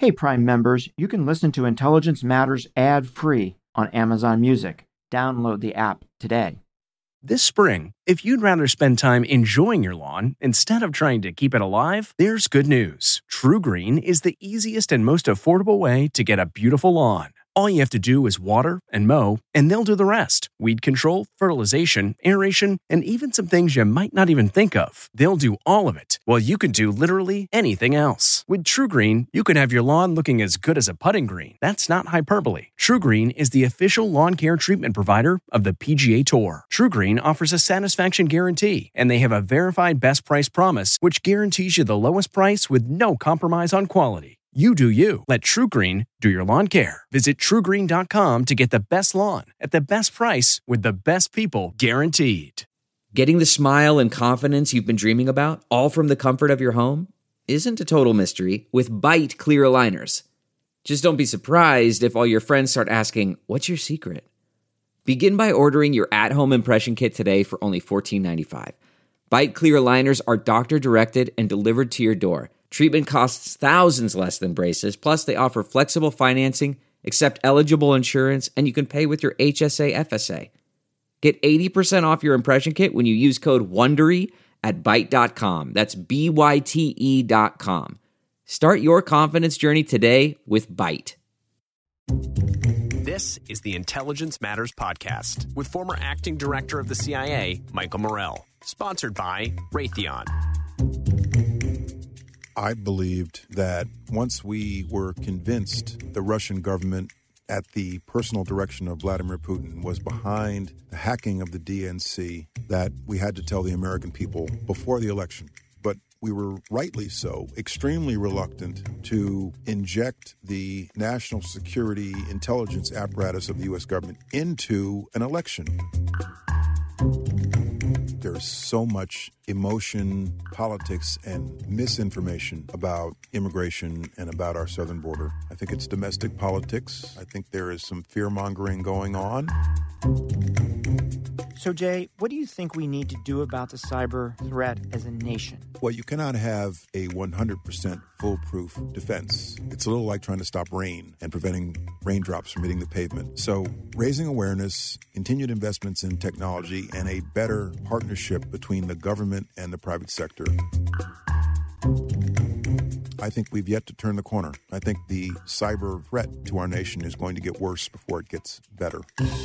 Hey, Prime members, you can listen to Intelligence Matters ad-free on Amazon Music. Download the app today. This spring, if you'd rather spend time enjoying your lawn instead of trying to keep it alive, there's good news. TruGreen is the easiest and most affordable way to get a beautiful lawn. All you have to do is water and mow, and they'll do the rest. Weed control, fertilization, aeration, and even some things you might not even think of. They'll do all of it, while you can do literally anything else. With TruGreen, you can have your lawn looking as good as a putting green. That's not hyperbole. TruGreen is the official lawn care treatment provider of the PGA Tour. TruGreen offers a satisfaction guarantee, and they have a verified best price promise, which guarantees you the lowest price with no compromise on quality. You do you. Let TruGreen do your lawn care. Visit TruGreen.com to get the best lawn at the best price with the best people guaranteed. Getting the smile and confidence you've been dreaming about, all from the comfort of your home, isn't a total mystery with Byte clear aligners. Just don't be surprised if all your friends start asking, "What's your secret?" Begin by ordering your at-home impression kit today for only $14.95. Byte clear aligners are doctor-directed and delivered to your door. Treatment costs thousands less than braces, plus they offer flexible financing, accept eligible insurance, and you can pay with your HSA FSA. Get 80% off your impression kit when you use code WONDERY at Byte.com. That's BYTE.com. Start your confidence journey today with Byte. This is the Intelligence Matters Podcast with former acting director of the CIA, Michael Morell. Sponsored by Raytheon. I believed that once we were convinced the Russian government, at the personal direction of Vladimir Putin, was behind the hacking of the DNC, that we had to tell the American people before the election. But we were rightly so, extremely reluctant to inject the national security intelligence apparatus of the U.S. government into an election. There's so much emotion, politics, and misinformation about immigration and about our southern border. I think it's domestic politics. I think there is some fear-mongering going on. So, Jay, what do you think we need to do about the cyber threat as a nation? Well, you cannot have a 100% foolproof defense. It's a little like trying to stop rain and preventing raindrops from hitting the pavement. So raising awareness, continued investments in technology, and a better partnership between the government and the private sector. I think we've yet to turn the corner. I think the cyber threat to our nation is going to get worse before it gets better.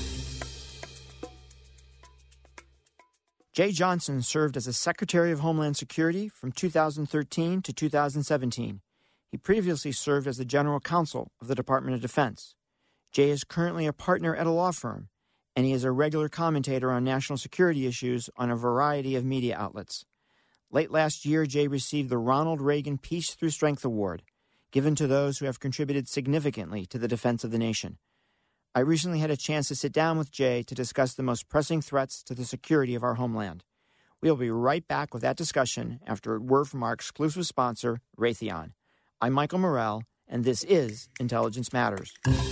Jay Johnson served as a Secretary of Homeland Security from 2013 to 2017. He previously served as the General Counsel of the Department of Defense. Jay is currently a partner at a law firm, and he is a regular commentator on national security issues on a variety of media outlets. Late last year, Jay received the Ronald Reagan Peace Through Strength Award, given to those who have contributed significantly to the defense of the nation. I recently had a chance to sit down with Jay to discuss the most pressing threats to the security of our homeland. We'll be right back with that discussion after a word from our exclusive sponsor, Raytheon. I'm Michael Morell, and this is Intelligence Matters.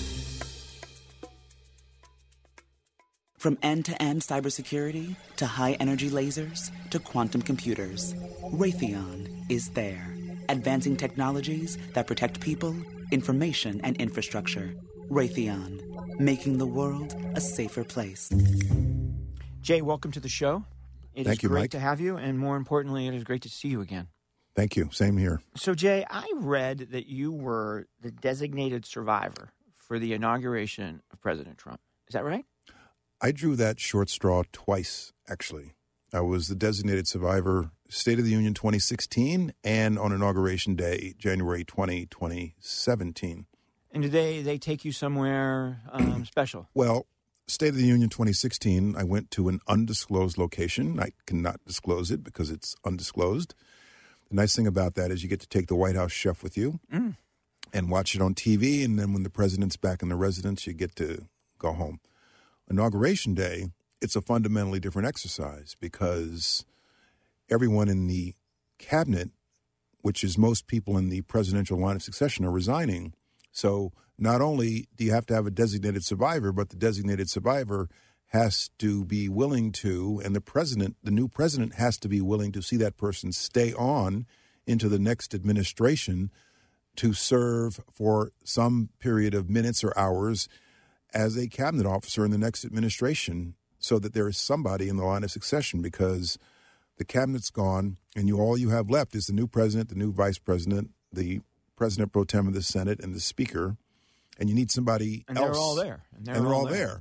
From end-to-end cybersecurity to high-energy lasers to quantum computers, Raytheon is there, advancing technologies that protect people, information, and infrastructure. Raytheon, making the world a safer place. Jay, welcome to the show. Thank you, great Mike. to have you, and more importantly, it is great to see you again. Thank you. Same here. So, Jay, I read that you were the designated survivor for the inauguration of President Trump. Is that right? I drew that short straw twice, actually. I was the designated survivor, State of the Union 2016, and on Inauguration Day, January 20, 2017. And did they take you somewhere special? Well, State of the Union 2016, I went to an undisclosed location. I cannot disclose it because it's undisclosed. The nice thing about that is you get to take the White House chef with you and watch it on TV, and then when the president's back in the residence, you get to go home. Inauguration Day, it's a fundamentally different exercise because everyone in the cabinet, which is most people in the presidential line of succession, are resigning. So not only do you have to have a designated survivor, but the designated survivor has to be willing to, and the new president has to be willing to see that person stay on into the next administration to serve for some period of minutes or hours as a cabinet officer in the next administration so that there is somebody in the line of succession, because the cabinet's gone and all you have left is the new president, the new vice president, the president pro tem of the Senate, and the speaker, and you need somebody and else. They're all there. And they're all there.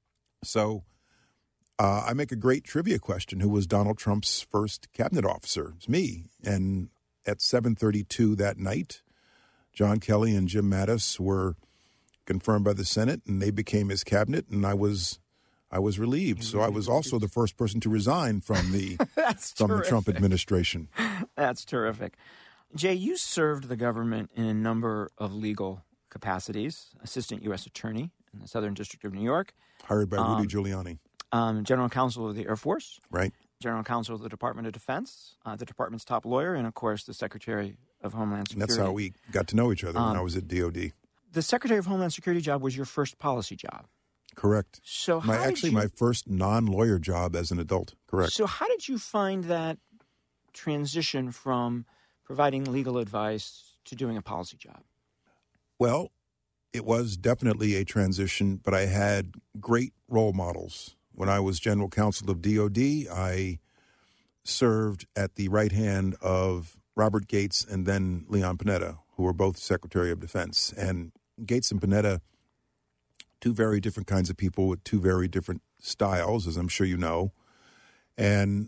So I make a great trivia question. Who was Donald Trump's first cabinet officer? It's me. And at 7:32 that night, John Kelly and Jim Mattis were confirmed by the Senate, and they became his cabinet, and I was relieved. So I was also the first person to resign from the the Trump administration. That's terrific. Jay, you served the government in a number of legal capacities: assistant U.S. attorney in the Southern District of New York, hired by Rudy Giuliani, general counsel of the Air Force, right? General counsel of the Department of Defense, the department's top lawyer, and of course the Secretary of Homeland Security. And that's how we got to know each other when I was at DOD. The Secretary of Homeland Security job was your first policy job. Correct. So my first non-lawyer job as an adult. Correct. So how did you find that transition from providing legal advice to doing a policy job? Well, it was definitely a transition, but I had great role models. When I was general counsel of DOD, I served at the right hand of Robert Gates and then Leon Panetta, who were both Secretary of Defense. And Gates and Panetta, two very different kinds of people with two very different styles, as I'm sure you know. And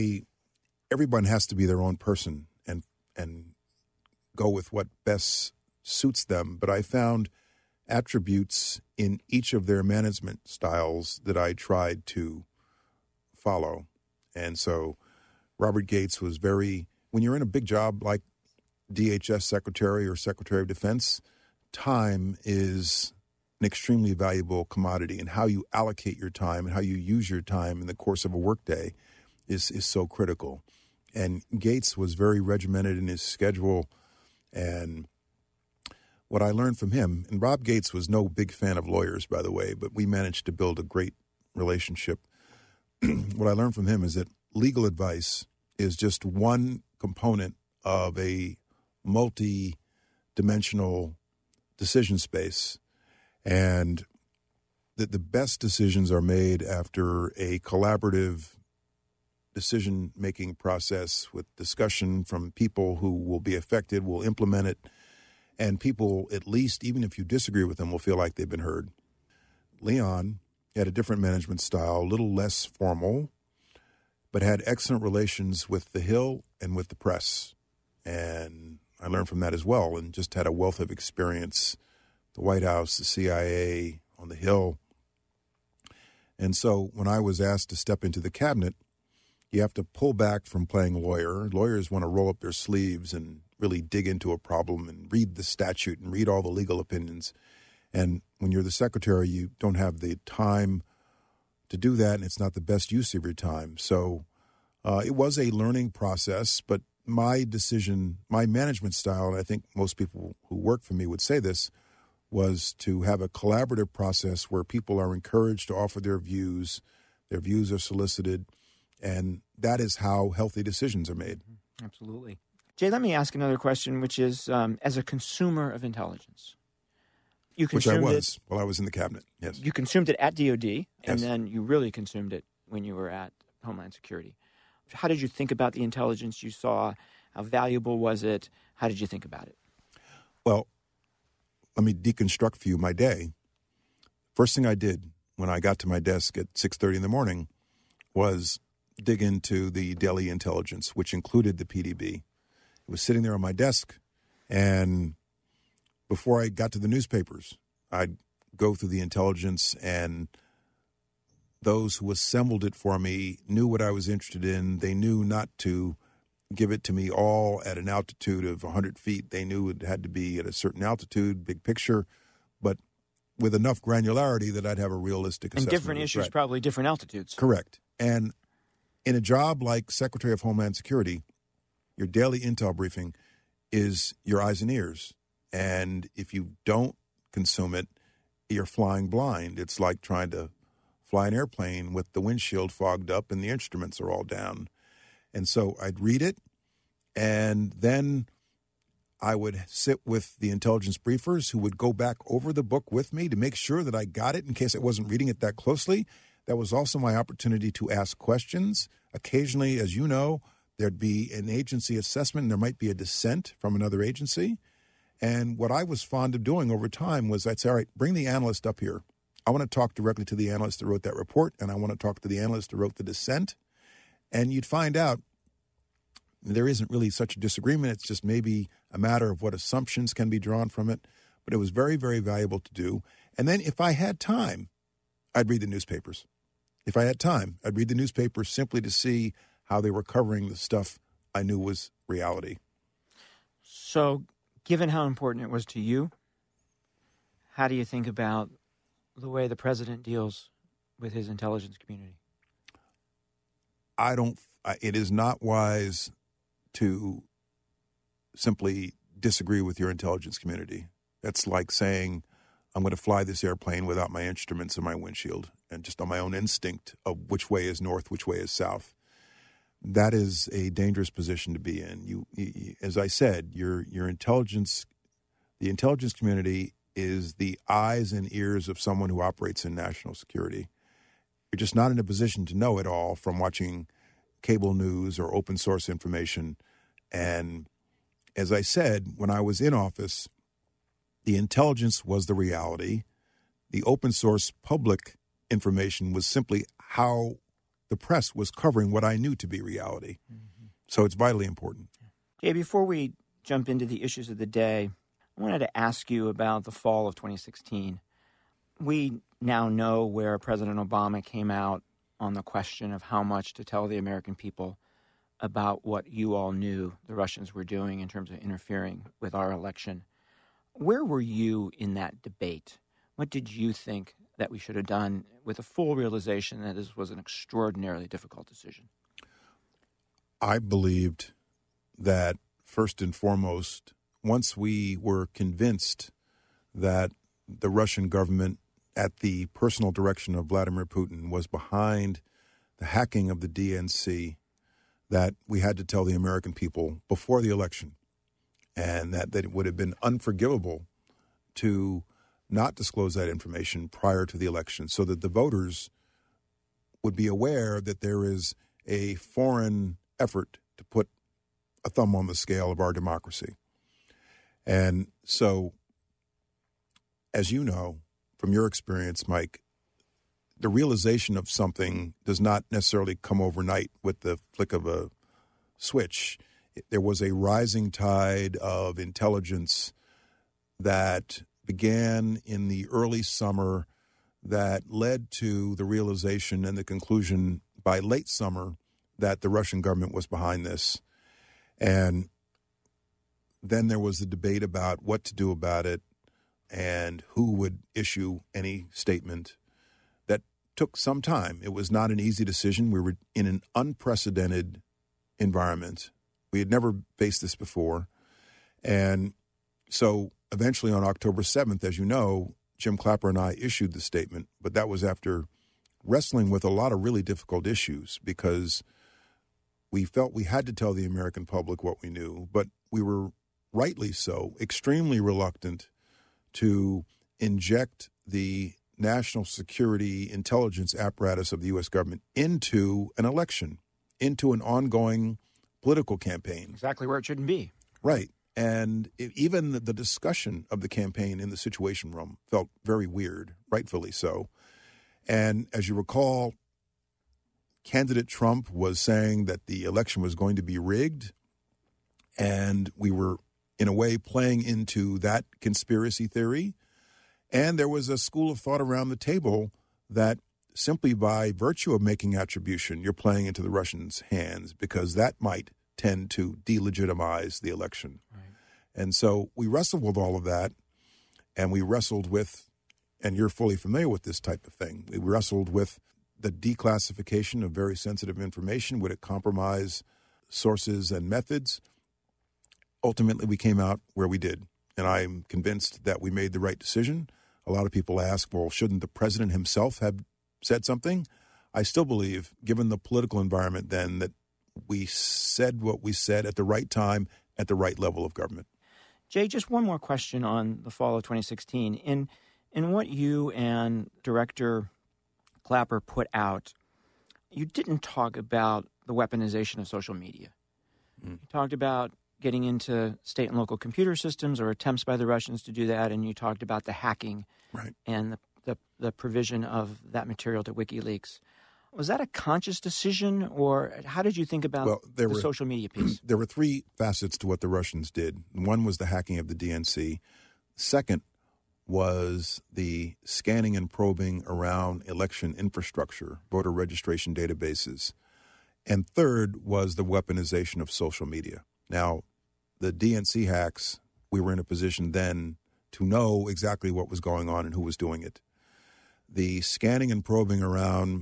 everyone has to be their own person and go with what best suits them. But I found attributes in each of their management styles that I tried to follow. And so Robert Gates was when you're in a big job like DHS Secretary or Secretary of Defense, time is an extremely valuable commodity, and how you allocate your time and how you use your time in the course of a workday is so critical. And Gates was very regimented in his schedule, and what I learned from him, and Rob Gates was no big fan of lawyers, by the way, but we managed to build a great relationship. What I learned from him is that legal advice is just one component of a multi-dimensional decision space, and that the best decisions are made after a collaborative decision-making process with discussion from people who will be affected, will implement it, and people, at least, even if you disagree with them, will feel like they've been heard. Leon had a different management style, a little less formal, but had excellent relations with the Hill and with the press. And I learned from that as well, and just had a wealth of experience, the White House, the CIA, on the Hill. And so when I was asked to step into the cabinet, you have to pull back from playing lawyer. Lawyers want to roll up their sleeves and really dig into a problem and read the statute and read all the legal opinions. And when you're the secretary, you don't have the time to do that, and it's not the best use of your time. So it was a learning process, but my decision, my management style, and I think most people who work for me would say this, was to have a collaborative process where people are encouraged to offer their views are solicited, and that is how healthy decisions are made. Absolutely. Jay, let me ask another question, which is, as a consumer of intelligence, you consumed while I was in the cabinet, yes. You consumed it at DOD, and yes. then you really consumed it when you were at Homeland Security. How did you think about the intelligence you saw? How valuable was it? How did you think about it? Well, let me deconstruct for you my day. First thing I did when I got to my desk at 6:30 in the morning was dig into the daily intelligence, which included the PDB. It was sitting there on my desk, and before I got to the newspapers, I'd go through the intelligence, and those who assembled it for me knew what I was interested in. They knew not to give it to me all at an altitude of 100 feet. They knew it had to be at a certain altitude, big picture, but with enough granularity that I'd have a realistic assessment. And different issues, probably different altitudes. Correct. And in a job like Secretary of Homeland Security, your daily intel briefing is your eyes and ears. And if you don't consume it, you're flying blind. It's like trying to fly an airplane with the windshield fogged up and the instruments are all down. And so I'd read it, and then I would sit with the intelligence briefers who would go back over the book with me to make sure that I got it in case I wasn't reading it that closely. That was also my opportunity to ask questions. Occasionally, as you know, there'd be an agency assessment and there might be a dissent from another agency. And what I was fond of doing over time was I'd say, all right, bring the analyst up here. I want to talk directly to the analyst that wrote that report, and I want to talk to the analyst that wrote the dissent. And you'd find out there isn't really such a disagreement. It's just maybe a matter of what assumptions can be drawn from it. But it was very, very valuable to do. And then if I had time, I'd read the newspapers. If I had time, I'd read the newspapers simply to see how they were covering the stuff I knew was reality. So, given how important it was to you, how do you think about the way the president deals with his intelligence community? It is not wise to simply disagree with your intelligence community. That's like saying, I'm going to fly this airplane without my instruments in my windshield and just on my own instinct of which way is north, which way is south. That is a dangerous position to be in. You as I said, your intelligence, the intelligence community is the eyes and ears of someone who operates in national security. You're just not in a position to know it all from watching cable news or open source information. And as I said, when I was in office, the intelligence was the reality. The open source public information was simply how the press was covering what I knew to be reality. Mm-hmm. So it's vitally important. Jay, before we jump into the issues of the day, I wanted to ask you about the fall of 2016. We now know where President Obama came out on the question of how much to tell the American people about what you all knew the Russians were doing in terms of interfering with our election. Where were you in that debate? What did you think that we should have done with a full realization that this was an extraordinarily difficult decision? I believed that, first and foremost, once we were convinced that the Russian government, at the personal direction of Vladimir Putin, was behind the hacking of the DNC, that we had to tell the American people before the election, and that it would have been unforgivable to not disclose that information prior to the election so that the voters would be aware that there is a foreign effort to put a thumb on the scale of our democracy. And so, as you know, from your experience, Mike, the realization of something does not necessarily come overnight with the flick of a switch. There was a rising tide of intelligence that began in the early summer that led to the realization and the conclusion by late summer that the Russian government was behind this. And then there was the debate about what to do about it and who would issue any statement. That took some time. It was not an easy decision. We were in an unprecedented environment. We had never faced this before. And so eventually on October 7th, as you know, Jim Clapper and I issued the statement, but that was after wrestling with a lot of really difficult issues because we felt we had to tell the American public what we knew, but we were rightly so extremely reluctant to inject the national security intelligence apparatus of the U.S. government into an election, into an ongoing political campaign. Exactly where it shouldn't be. Right. And even the discussion of the campaign in the Situation Room felt very weird, rightfully so. And as you recall, candidate Trump was saying that the election was going to be rigged, and we were, in a way, playing into that conspiracy theory. And there was a school of thought around the table that simply by virtue of making attribution, you're playing into the Russians' hands because that might tend to delegitimize the election. Right. And so we wrestled with all of that, and we wrestled with, and you're fully familiar with this type of thing, we wrestled with the declassification of very sensitive information. Would it compromise sources and methods? Ultimately, we came out where we did, and I'm convinced that we made the right decision. A lot of people ask, well, shouldn't the president himself have said something? I still believe, given the political environment then, that we said what we said at the right time, at the right level of government. Jay, just one more question on the fall of 2016. In what you and Director Clapper put out, you didn't talk about the weaponization of social media. You talked about getting into state and local computer systems or attempts by the Russians to do that, and you talked about the hacking and the provision of that material to WikiLeaks. Was that a conscious decision, or how did you think about the social media piece? There were three facets to what the Russians did. One was the hacking of the DNC. Second was the scanning and probing around election infrastructure, voter registration databases. And third was the weaponization of social media. Now, the DNC hacks, we were in a position then to know exactly what was going on and who was doing it. The scanning and probing around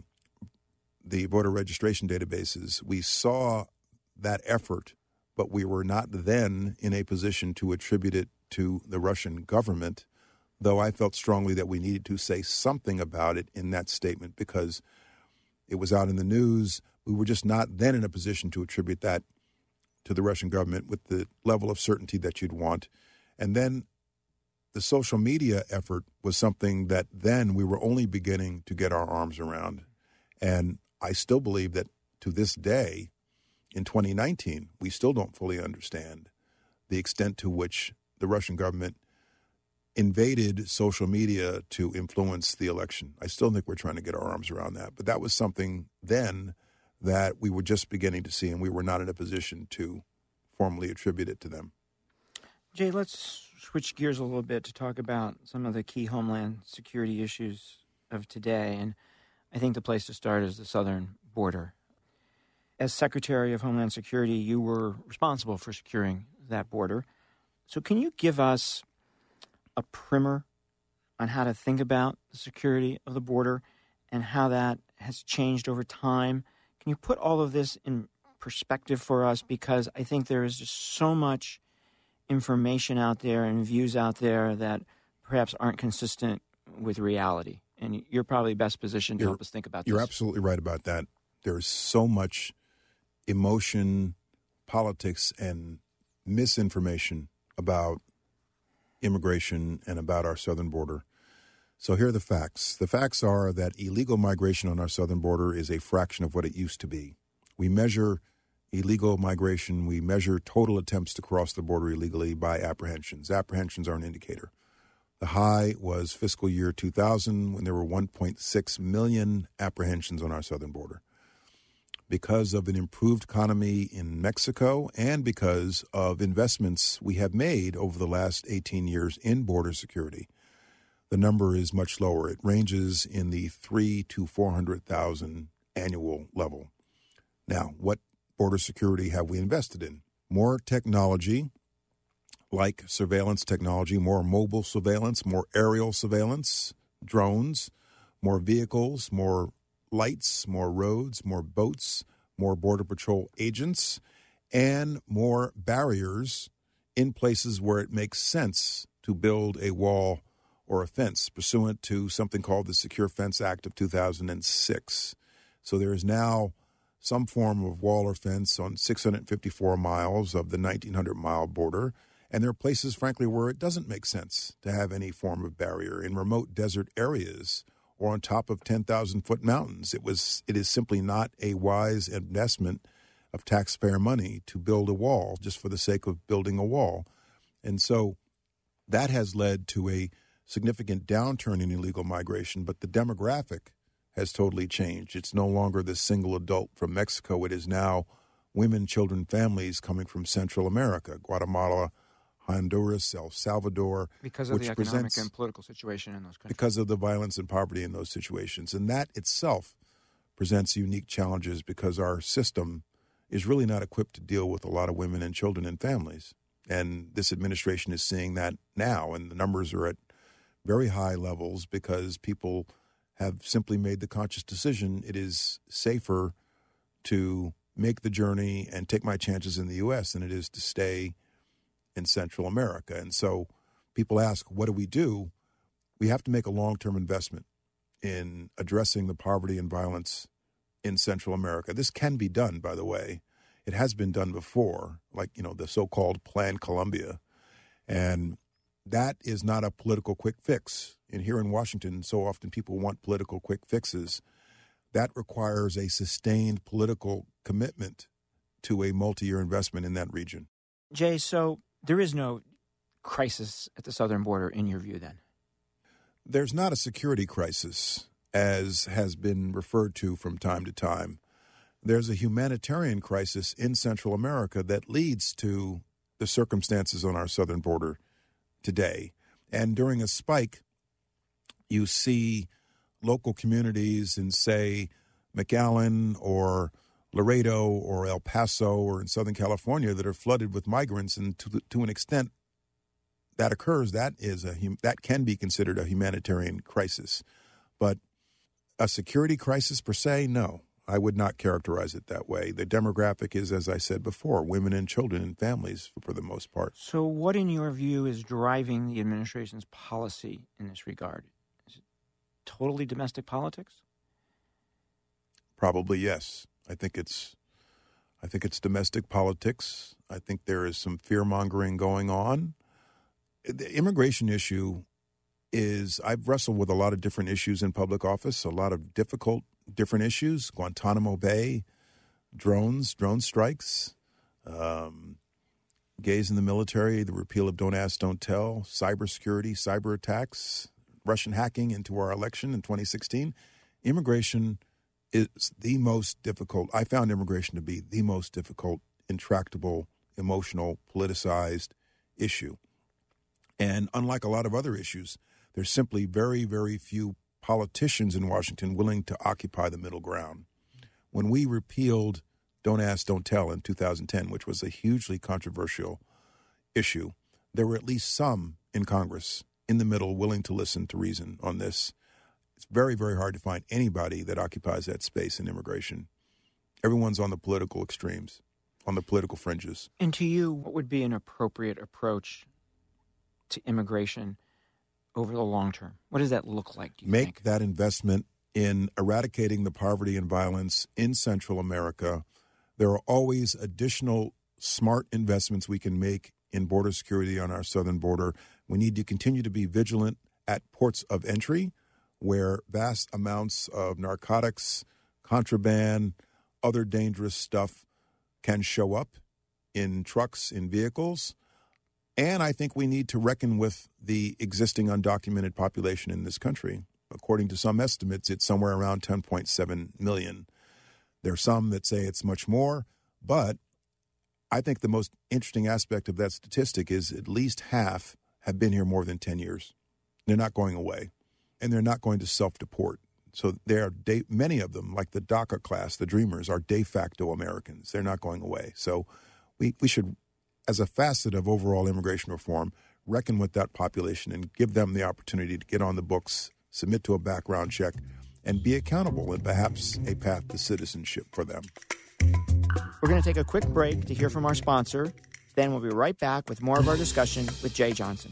the voter registration databases, we saw that effort, but we were not then in a position to attribute it to the Russian government, though I felt strongly that we needed to say something about it in that statement because it was out in the news. We were just not then in a position to attribute that to the Russian government with the level of certainty that you'd want. And then the social media effort was something that then we were only beginning to get our arms around. And I still believe that to this day, in 2019, we still don't fully understand the extent to which the Russian government invaded social media to influence the election. I still think we're trying to get our arms around that. But that was something then that we were just beginning to see, and we were not in a position to formally attribute it to them. Jay, let's switch gears a little bit to talk about some of the key homeland security issues of today. And I think the place to start is the southern border. As Secretary of Homeland Security, you were responsible for securing that border. So can you give us a primer on how to think about the security of the border and how that has changed over time? Can you put all of this in perspective for us? Because I think there is just so much information out there and views out there that perhaps aren't consistent with reality. And you're probably best positioned to help us think about this. You're absolutely right about that. There's so much emotion, politics, and misinformation about immigration and about our southern border. So here are the facts. The facts are that illegal migration on our southern border is a fraction of what it used to be. We measure illegal migration, we measure total attempts to cross the border illegally by apprehensions. Apprehensions are an indicator. The high was fiscal year 2000 when there were 1.6 million apprehensions on our southern border. Because of an improved economy in Mexico and because of investments we have made over the last 18 years in border security, the number is much lower. It ranges in the 300,000 to 400,000 annual level. Now, what border security have we invested in? More technology, like surveillance technology, more mobile surveillance, more aerial surveillance, drones, more vehicles, more lights, more roads, more boats, more Border Patrol agents, and more barriers in places where it makes sense to build a wall or a fence pursuant to something called the Secure Fence Act of 2006. So there is now some form of wall or fence on 654 miles of the 1,900-mile border. And there are places, frankly, where it doesn't make sense to have any form of barrier in remote desert areas or on top of 10,000-foot mountains. It is simply not a wise investment of taxpayer money to build a wall just for the sake of building a wall. And so that has led to a significant downturn in illegal migration, but the demographic has totally changed. It's no longer the single adult from Mexico. It is now women, children, families coming from Central America, Guatemala, Honduras, El Salvador. Because of the economic and political situation in those countries. Because of the violence and poverty in those situations. And that itself presents unique challenges because our system is really not equipped to deal with a lot of women and children and families. And this administration is seeing that now, and the numbers are at very high levels because people have simply made the conscious decision it is safer to make the journey and take my chances in the U.S. than it is to stay in Central America. And so people ask, what do we do? We have to make a long-term investment in addressing the poverty and violence in Central America. This can be done, by the way. It has been done before, like, the so-called Plan Colombia. And that is not a political quick fix. And here in Washington, so often people want political quick fixes. That requires a sustained political commitment to a multi-year investment in that region. Jay, so there is no crisis at the southern border in your view then? There's not a security crisis, as has been referred to from time to time. There's a humanitarian crisis in Central America that leads to the circumstances on our southern border today. And during a spike, you see local communities in, say, McAllen or Laredo or El Paso or in Southern California that are flooded with migrants. And to an extent that occurs, that can be considered a humanitarian crisis. But a security crisis per se, no. I would not characterize it that way. The demographic is, as I said before, women and children and families for the most part. So what, in your view, is driving the administration's policy in this regard? Is it totally domestic politics? Probably, yes. I think it's domestic politics. I think there is some fear-mongering going on. The immigration issue is, I've wrestled with a lot of different issues in public office, a lot of different issues, Guantanamo Bay, drone strikes, gays in the military, the repeal of Don't Ask, Don't Tell, cybersecurity, cyber attacks, Russian hacking into our election in 2016. Immigration is the most difficult. I found immigration to be the most difficult, intractable, emotional, politicized issue. And unlike a lot of other issues, there's simply very, very few politicians in Washington willing to occupy the middle ground. When we repealed Don't Ask, Don't Tell in 2010, which was a hugely controversial issue, there were at least some in Congress in the middle willing to listen to reason on this. It's very, very hard to find anybody that occupies that space in immigration. Everyone's on the political extremes, on the political fringes. And to you, what would be an appropriate approach to immigration over the long term? What does that look like, do you think? Make that investment in eradicating the poverty and violence in Central America. There are always additional smart investments we can make in border security on our southern border. We need to continue to be vigilant at ports of entry where vast amounts of narcotics, contraband, other dangerous stuff can show up in trucks, in vehicles. And I think we need to reckon with the existing undocumented population in this country. According to some estimates, it's somewhere around 10.7 million. There are some that say it's much more, but I think the most interesting aspect of that statistic is at least half have been here more than 10 years. They're not going away, and they're not going to self-deport. So many of them, like the DACA class, the Dreamers, are de facto Americans. They're not going away. So we should, as a facet of overall immigration reform, reckon with that population and give them the opportunity to get on the books, submit to a background check, and be accountable and perhaps a path to citizenship for them. We're going to take a quick break to hear from our sponsor. Then we'll be right back with more of our discussion with Jay Johnson.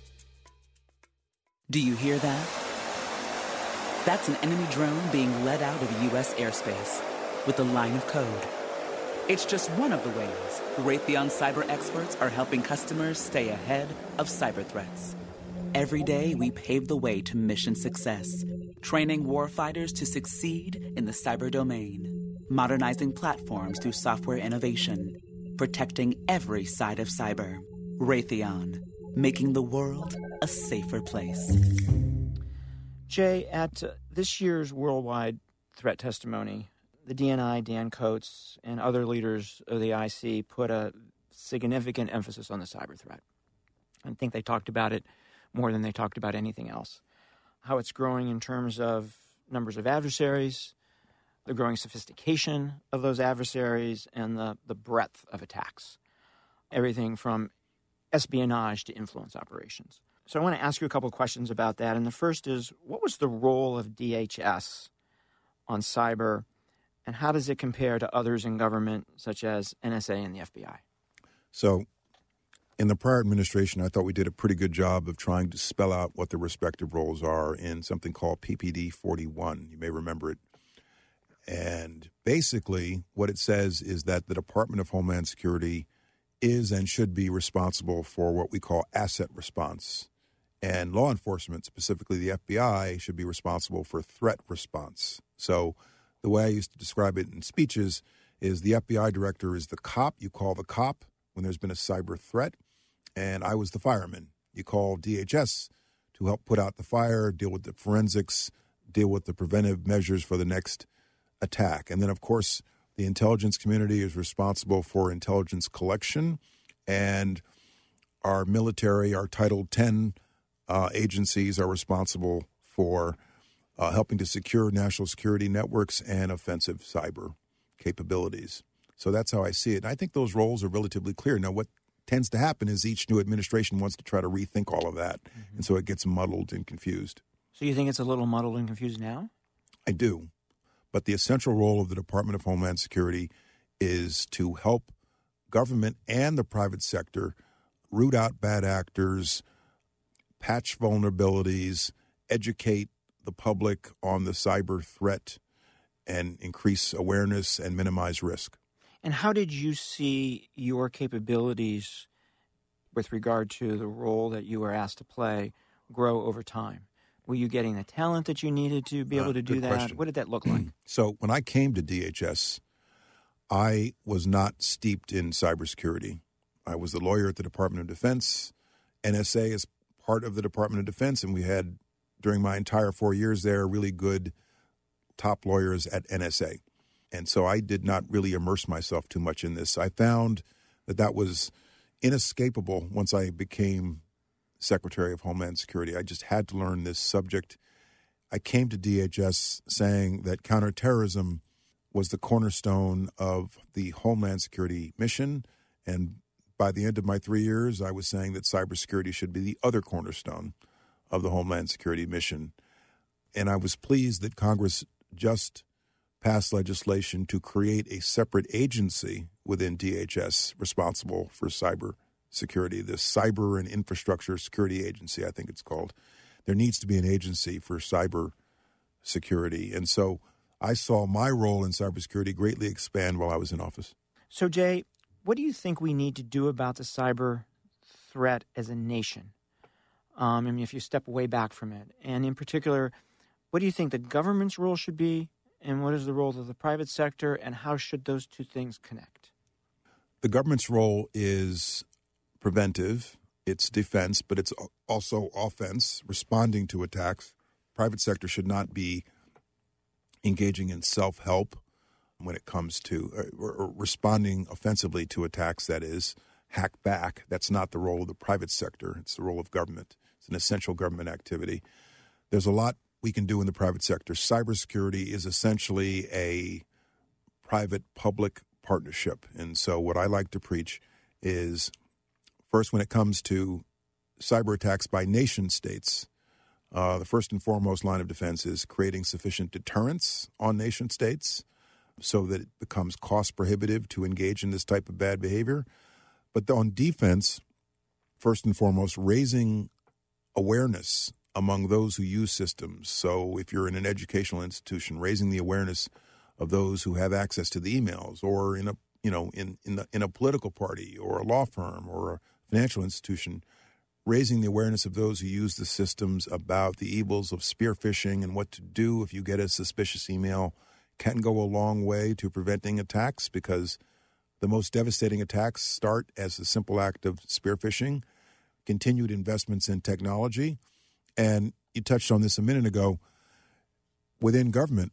Do you hear that? That's an enemy drone being let out of U.S. airspace with a line of code. It's just one of the ways Raytheon cyber experts are helping customers stay ahead of cyber threats. Every day, we pave the way to mission success, training warfighters to succeed in the cyber domain, modernizing platforms through software innovation, protecting every side of cyber. Raytheon, making the world a safer place. Jay, at this year's worldwide threat testimony, the DNI, Dan Coates, and other leaders of the IC put a significant emphasis on the cyber threat. I think they talked about it more than they talked about anything else. How it's growing in terms of numbers of adversaries, the growing sophistication of those adversaries, and the breadth of attacks. Everything from espionage to influence operations. So I want to ask you a couple of questions about that. And the first is, what was the role of DHS on cyber, and how does it compare to others in government, such as NSA and the FBI? So in the prior administration, I thought we did a pretty good job of trying to spell out what the respective roles are in something called PPD 41. You may remember it. And basically what it says is that the Department of Homeland Security is and should be responsible for what we call asset response. And law enforcement, specifically the FBI, should be responsible for threat response. So the way I used to describe it in speeches is the FBI director is the cop. You call the cop when there's been a cyber threat, and I was the fireman. You call DHS to help put out the fire, deal with the forensics, deal with the preventive measures for the next attack. And then, of course, the intelligence community is responsible for intelligence collection, and our military, our Title X agencies are responsible for helping to secure national security networks and offensive cyber capabilities. So that's how I see it. And I think those roles are relatively clear. Now, what tends to happen is each new administration wants to try to rethink all of that, and so it gets muddled and confused. So you think it's a little muddled and confused now? I do. But the essential role of the Department of Homeland Security is to help government and the private sector root out bad actors, patch vulnerabilities, educate the public on the cyber threat, and increase awareness and minimize risk. And how did you see your capabilities with regard to the role that you were asked to play grow over time? Were you getting the talent that you needed to be able to do that? Question. What did that look like? So when I came to DHS, I was not steeped in cybersecurity. I was the lawyer at the Department of Defense. NSA is part of the Department of Defense, and we had, during my entire 4 years there, really good top lawyers at NSA. And so I did not really immerse myself too much in this. I found that was inescapable once I became Secretary of Homeland Security. I just had to learn this subject. I came to DHS saying that counterterrorism was the cornerstone of the Homeland Security mission. And by the end of my 3 years, I was saying that cybersecurity should be the other cornerstone of the Homeland Security mission. And I was pleased that Congress just passed legislation to create a separate agency within DHS responsible for cyber security, the Cyber and Infrastructure Security Agency, I think it's called. There needs to be an agency for cyber security. And so I saw my role in cybersecurity greatly expand while I was in office. So, Jay, what do you think we need to do about the cyber threat as a nation? I mean, if you step way back from it. And in particular, what do you think the government's role should be, and what is the role of the private sector, and how should those two things connect? The government's role is preventive, it's defense, but it's also offense, responding to attacks. Private sector should not be engaging in self-help when it comes to or responding offensively to attacks, that is, hack back. That's not the role of the private sector. It's the role of government. It's an essential government activity. There's a lot we can do in the private sector. Cybersecurity is essentially a private-public partnership. And so what I like to preach is, first, when it comes to cyber attacks by nation states, the first and foremost line of defense is creating sufficient deterrence on nation states so that it becomes cost prohibitive to engage in this type of bad behavior. But on defense, first and foremost, raising awareness among those who use systems. So if you're in an educational institution, raising the awareness of those who have access to the emails, or in a political party or a law firm or a financial institution, raising the awareness of those who use the systems about the evils of spear phishing and what to do if you get a suspicious email can go a long way to preventing attacks, because the most devastating attacks start as a simple act of spear phishing, continued investments in technology. And you touched on this a minute ago. Within government,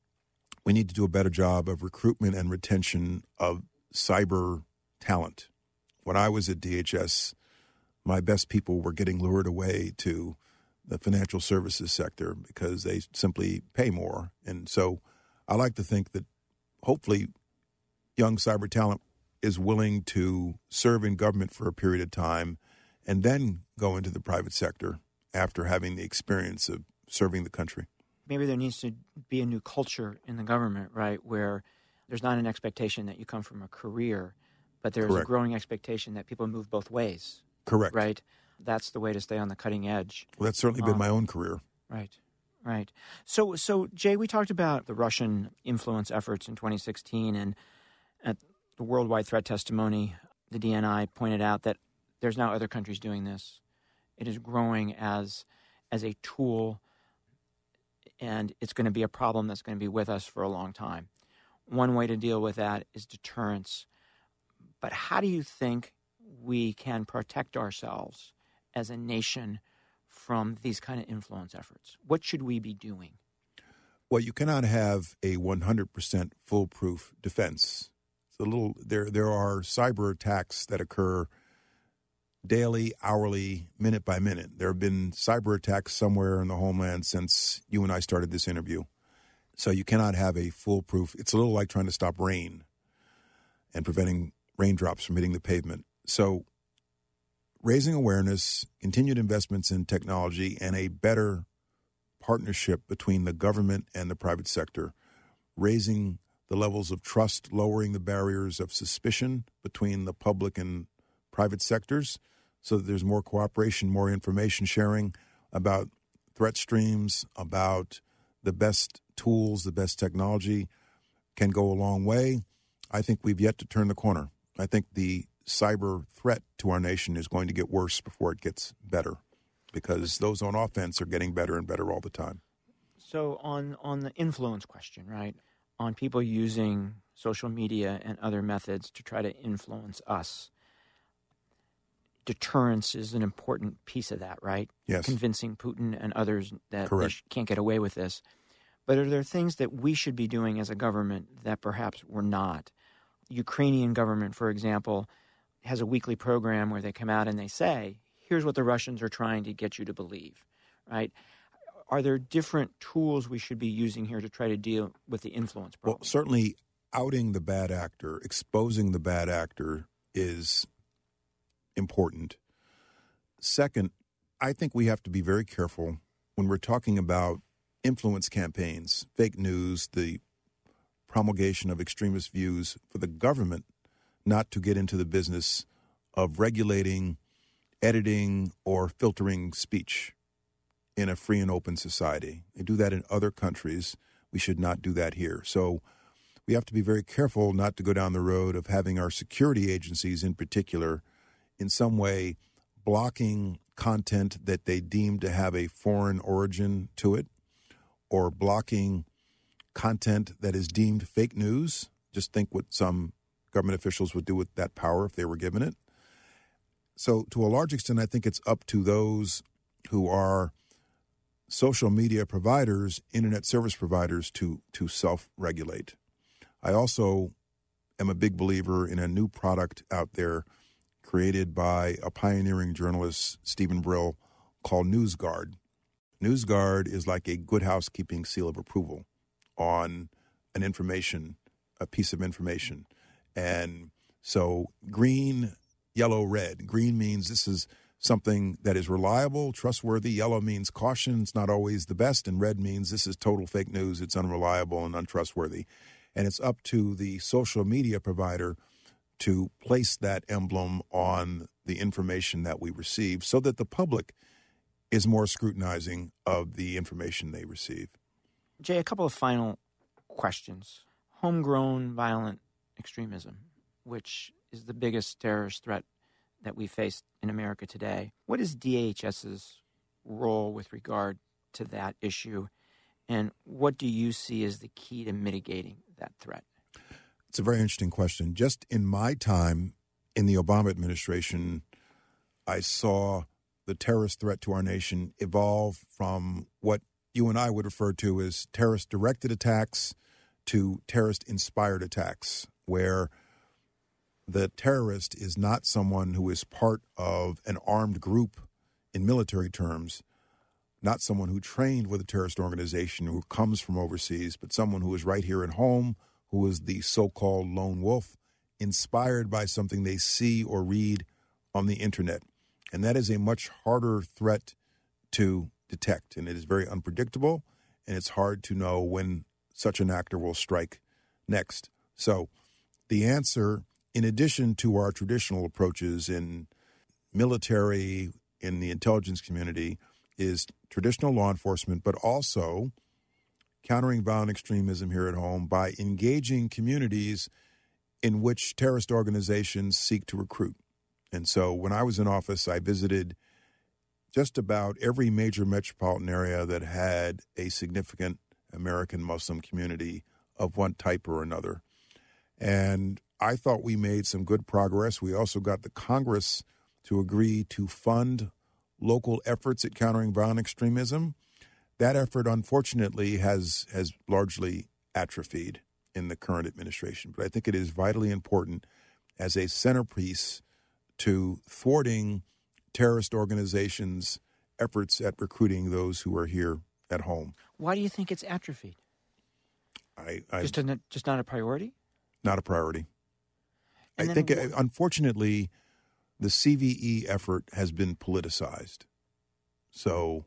we need to do a better job of recruitment and retention of cyber talent. When I was at DHS, my best people were getting lured away to the financial services sector because they simply pay more. And so I like to think that hopefully young cyber talent is willing to serve in government for a period of time and then go into the private sector after having the experience of serving the country. Maybe there needs to be a new culture in the government, right, where there's not an expectation that you come from a career, but there's Correct. a growing expectation that people move both ways. Correct. Right? That's the way to stay on the cutting edge. Well, that's certainly been my own career. Right. So Jay, we talked about the Russian influence efforts in 2016, and at the Worldwide Threat Testimony, the DNI pointed out that there's now other countries doing this. It is growing as a tool, and it's going to be a problem that's going to be with us for a long time. One way to deal with that is deterrence. But how do you think we can protect ourselves as a nation from these kind of influence efforts? What should we be doing? Well, you cannot have a 100% foolproof defense. There are cyber attacks that occur daily, hourly, minute by minute. There have been cyber attacks somewhere in the homeland since you and I started this interview. So you cannot have a foolproof. It's a little like trying to stop rain and preventing raindrops from hitting the pavement. So raising awareness, continued investments in technology, and a better partnership between the government and the private sector, raising the levels of trust, lowering the barriers of suspicion between the public and private sectors so that there's more cooperation, more information sharing about threat streams, about the best tools, the best technology can go a long way. I think we've yet to turn the corner. I think the cyber threat to our nation is going to get worse before it gets better because those on offense are getting better and better all the time. So on the influence question, right, on people using social media and other methods to try to influence us, deterrence is an important piece of that, right? Yes. Convincing Putin and others that they Correct. can't get away with this. But are there things that we should be doing as a government that perhaps we're not? The Ukrainian government, for example, has a weekly program where they come out and they say, here's what the Russians are trying to get you to believe, right? Are there different tools we should be using here to try to deal with the influence problem? Well, certainly outing the bad actor, exposing the bad actor is important. Second, I think we have to be very careful when we're talking about influence campaigns, fake news, the promulgation of extremist views, for the government not to get into the business of regulating, editing, or filtering speech in a free and open society. They do that in other countries. We should not do that here. So we have to be very careful not to go down the road of having our security agencies in particular in some way blocking content that they deem to have a foreign origin to it, or blocking content that is deemed fake news. Just think what some government officials would do with that power if they were given it. So to a large extent, I think it's up to those who are social media providers, internet service providers, to self-regulate. I also am a big believer in a new product out there created by a pioneering journalist, Stephen Brill, called NewsGuard. NewsGuard is like a good housekeeping seal of approval on a piece of information. And so green, yellow, red. Green means this is something that is reliable, trustworthy. Yellow means caution, it's not always the best. And red means this is total fake news, it's unreliable and untrustworthy. And it's up to the social media provider to place that emblem on the information that we receive so that the public is more scrutinizing of the information they receive. Jay, a couple of final questions. Homegrown violent extremism, which is the biggest terrorist threat that we face in America today. What is DHS's role with regard to that issue, and what do you see as the key to mitigating that threat? It's a very interesting question. Just in my time in the Obama administration, I saw the terrorist threat to our nation evolve from what you and I would refer to as terrorist-directed attacks to terrorist-inspired attacks, where the terrorist is not someone who is part of an armed group in military terms, not someone who trained with a terrorist organization, who comes from overseas, but someone who is right here at home, who is the so-called lone wolf, inspired by something they see or read on the internet. And that is a much harder threat to detect, and it is very unpredictable, and it's hard to know when such an actor will strike next. So the answer, in addition to our traditional approaches in military, in the intelligence community, is traditional law enforcement, but also countering violent extremism here at home by engaging communities in which terrorist organizations seek to recruit. And so when I was in office, I visited just about every major metropolitan area that had a significant American Muslim community of one type or another. And I thought we made some good progress. We also got the Congress to agree to fund local efforts at countering violent extremism. That effort, unfortunately, has largely atrophied in the current administration. But I think it is vitally important as a centerpiece to thwarting terrorist organizations' efforts at recruiting those who are here at home. Why do you think it's atrophied? Just not a priority? Not a priority. And I think, unfortunately, the CVE effort has been politicized. So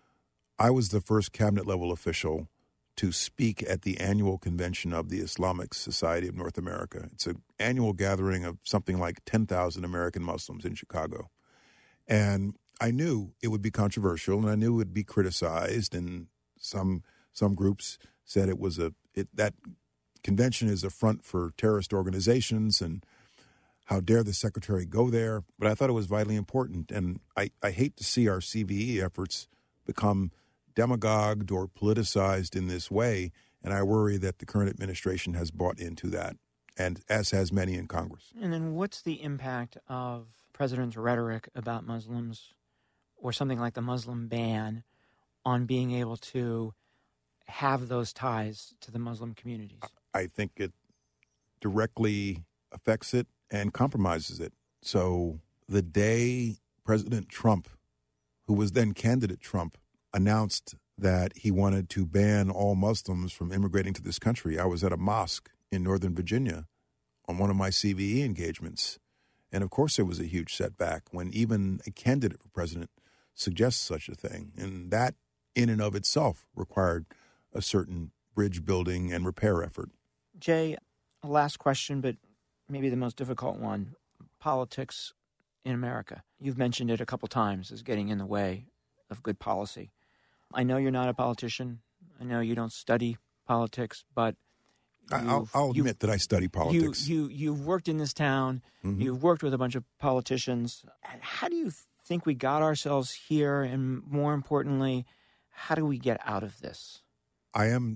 I was the first cabinet-level official to speak at the annual convention of the Islamic Society of North America. It's an annual gathering of something like 10,000 American Muslims in Chicago. And I knew it would be controversial, and I knew it would be criticized, and some groups said that convention is a front for terrorist organizations, and how dare the secretary go there? But I thought it was vitally important, and I hate to see our CVE efforts become demagogued or politicized in this way, and I worry that the current administration has bought into that, and as has many in Congress. And then what's the impact of President's rhetoric about Muslims or something like the Muslim ban on being able to have those ties to the Muslim communities? I think it directly affects it and compromises it. So the day President Trump, who was then candidate Trump, announced that he wanted to ban all Muslims from immigrating to this country, I was at a mosque in Northern Virginia on one of my CVE engagements. And of course it was a huge setback when even a candidate for president suggests such a thing. And that in and of itself required a certain bridge building and repair effort. Jay, a last question, but maybe the most difficult one. Politics in America. You've mentioned it a couple times as getting in the way of good policy. I know you're not a politician. I know you don't study politics, but I'll admit that I study politics. You've worked in this town. Mm-hmm. You've worked with a bunch of politicians. How do you think we got ourselves here? And more importantly, how do we get out of this? I am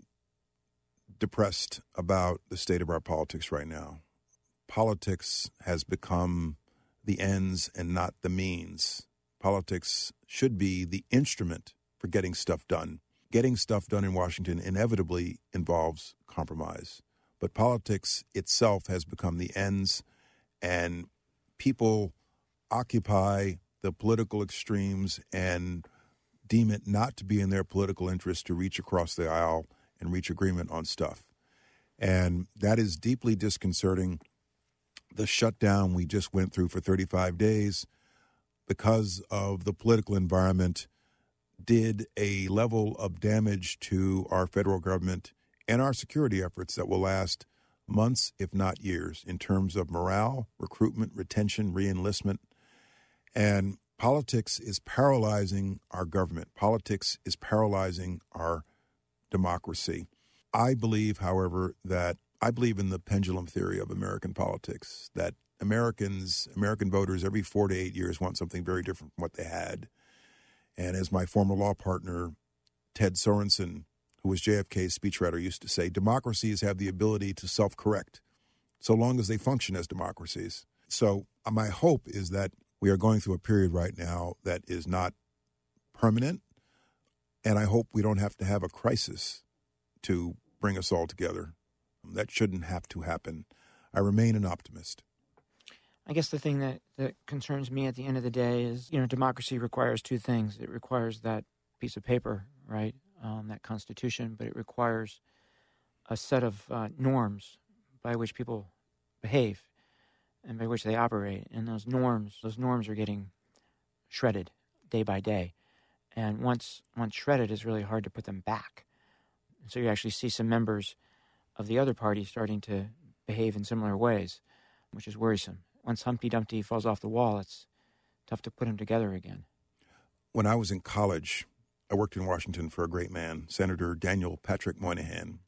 depressed about the state of our politics right now. Politics has become the ends and not the means. Politics should be the instrument for getting stuff done. Getting stuff done in Washington inevitably involves compromise. But politics itself has become the ends, and people occupy the political extremes and deem it not to be in their political interest to reach across the aisle and reach agreement on stuff. And that is deeply disconcerting. The shutdown we just went through for 35 days because of the political environment did a level of damage to our federal government and our security efforts that will last months, if not years, in terms of morale, recruitment, retention, reenlistment. And politics is paralyzing our government. Politics is paralyzing our democracy. I believe, however, that I believe in the pendulum theory of American politics, that American voters every 4 to 8 years want something very different from what they had. And as my former law partner, Ted Sorensen, who was JFK's speechwriter, used to say, democracies have the ability to self-correct so long as they function as democracies. So my hope is that we are going through a period right now that is not permanent, and I hope we don't have to have a crisis to bring us all together. That shouldn't have to happen. I remain an optimist. I guess the thing that concerns me at the end of the day is, democracy requires two things. It requires that piece of paper, right, that Constitution, but it requires a set of norms by which people behave and by which they operate. And those norms are getting shredded day by day. And once shredded, it's really hard to put them back. And so you actually see some members of the other party starting to behave in similar ways, which is worrisome. Once Humpty Dumpty falls off the wall, it's tough to put him together again. When I was in college, I worked in Washington for a great man, Senator Daniel Patrick Moynihan,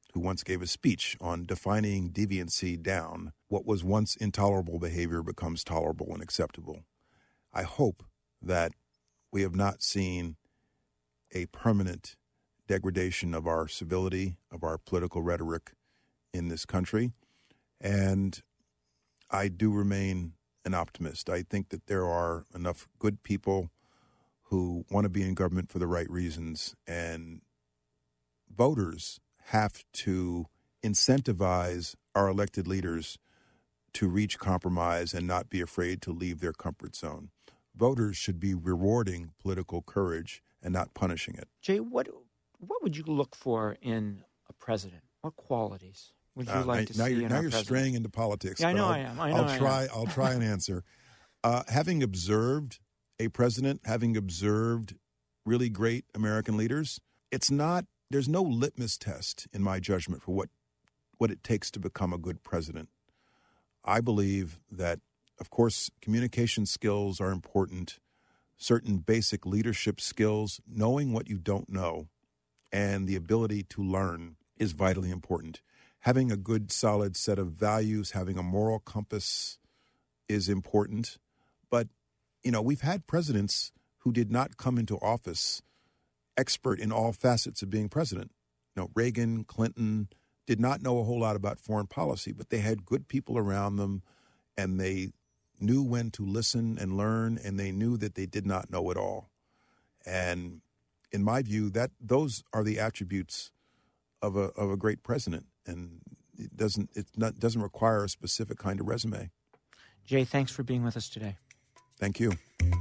who once gave a speech on defining deviancy down. What was once intolerable behavior becomes tolerable and acceptable. I hope that we have not seen a permanent degradation of our civility, of our political rhetoric in this country. And I do remain an optimist. I think that there are enough good people who want to be in government for the right reasons, and voters have to incentivize our elected leaders to reach compromise and not be afraid to leave their comfort zone. Voters should be rewarding political courage and not punishing it. Jay, what would you look for in a president? What qualities would you like to see in a president? Now you're straying into politics. Yeah, I know I am. I'll try and answer. Having observed a president, having observed really great American leaders, there's no litmus test, in my judgment, for what it takes to become a good president. I believe that, of course, communication skills are important, certain basic leadership skills, knowing what you don't know, and the ability to learn is vitally important. Having a good, solid set of values, having a moral compass is important. But, we've had presidents who did not come into office expert in all facets of being president. Reagan, Clinton did not know a whole lot about foreign policy, but they had good people around them, and they knew when to listen and learn, and they knew that they did not know it all. And in my view, those are the attributes of a great president, and it doesn't require a specific kind of resume. Jay, thanks for being with us today. Thank you.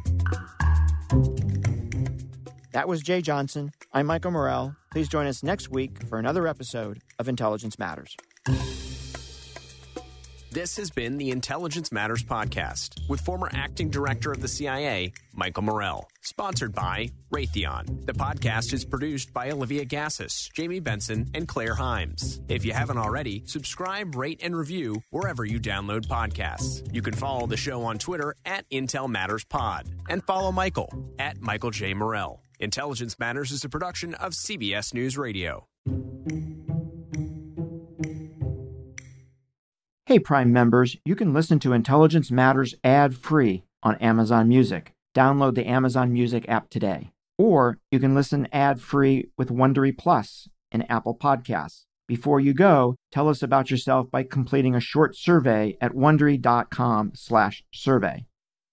That was Jay Johnson. I'm Michael Morell. Please join us next week for another episode of Intelligence Matters. This has been the Intelligence Matters podcast with former acting director of the CIA, Michael Morell. Sponsored by Raytheon. The podcast is produced by Olivia Gassis, Jamie Benson, and Claire Himes. If you haven't already, subscribe, rate, and review wherever you download podcasts. You can follow the show on Twitter @IntelMattersPod and follow Michael @Michael J. Morell. Intelligence Matters is a production of CBS News Radio. Hey, Prime members, you can listen to Intelligence Matters ad-free on Amazon Music. Download the Amazon Music app today. Or you can listen ad-free with Wondery Plus in Apple Podcasts. Before you go, tell us about yourself by completing a short survey at Wondery.com/survey.